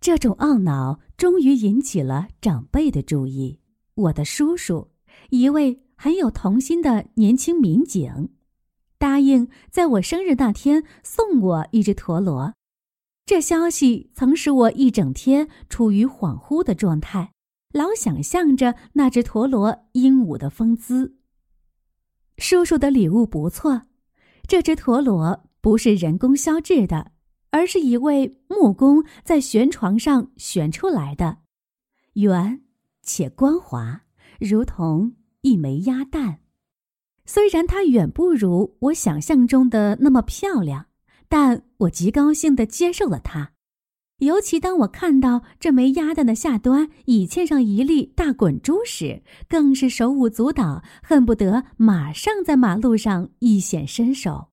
这种懊恼终于引起了长辈的注意。我的叔叔，一位很有童心的年轻民警，答应在我生日那天送我一只陀螺。这消息曾使我一整天处于恍惚的状态，老想象着那只陀螺英武的风姿。叔叔的礼物不错，这只陀螺不是人工削制的，而是一位木工在悬床上悬出来的，圆且光滑，如同一枚鸭蛋。虽然它远不如我想象中的那么漂亮，但我极高兴地接受了它。尤其当我看到这枚鸭蛋的下端已嵌上一粒大滚珠时，更是手舞足蹈，恨不得马上在马路上一显身手。